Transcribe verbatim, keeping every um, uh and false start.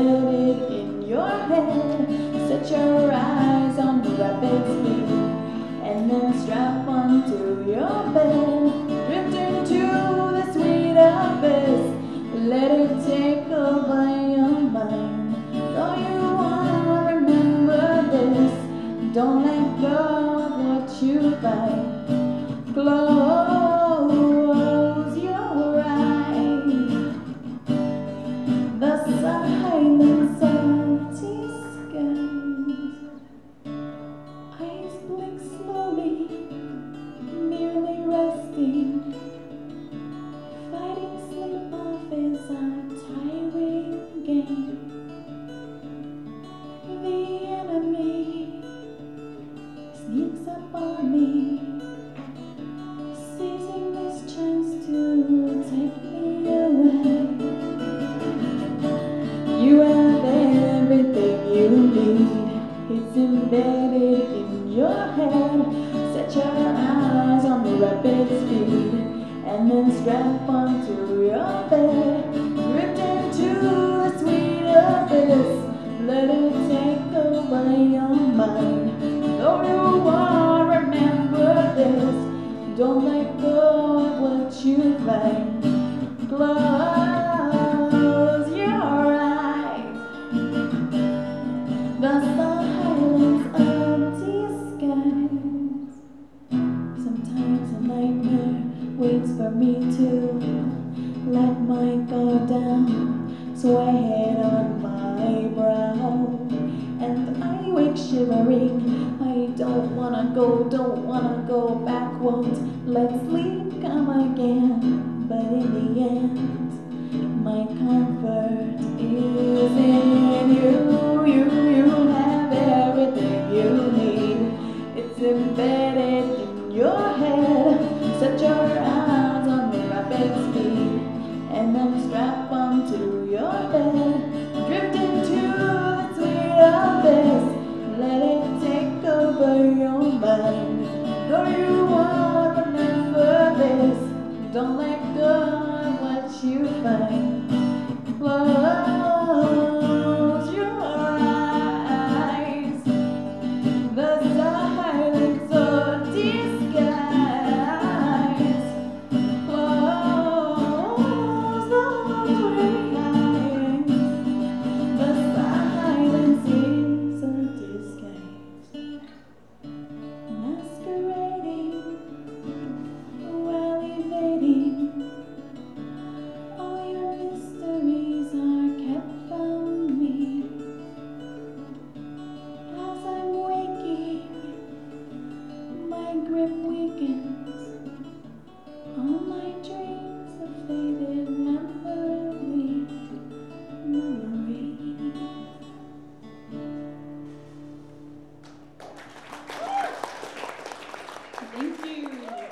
embedded in your head. Set your eyes on the rapid speed, and then strap onto your bed. Drift into the sweet abyss. Let it take over your mind. Though you wanna remember this, don't let go of what you find. Close your eyes. The silence empty skies. Eyes blink slowly, merely resting. Fighting sleep off is a tiring game. The enemy sneaks up on me, seizing this chance to take me away. You have everything you need. It's embedded in your head. Set your eyes on the rapid speed, and then strap onto your bed. Drift into the sweet abyss. Let it take over your mind. Though you won't remember this, don't let go of what you find. Close your eyes. The silence empty skies. Sometimes a nightmare waits for me to let my guard down, sweat on my brow, and I wake shivering. I don't wanna go, don't wanna go back, won't let sleep come again. But in the end, my comfort is in you. You, you have everything you need. It's embedded in your head. Set your eyes on the rapid speed, and then strap onto your bed. Drift into the sweet abyss. Let it take over your mind. Though you won't remember this, don't let go of what you find. Close your eyes. The silence of disguise. Close those eyes. The silence is a disguise, masquerading while evading. All your mysteries are kept from me. As I'm waking, my grip weakens. All my dreams have faded memories. Memories. Thank you.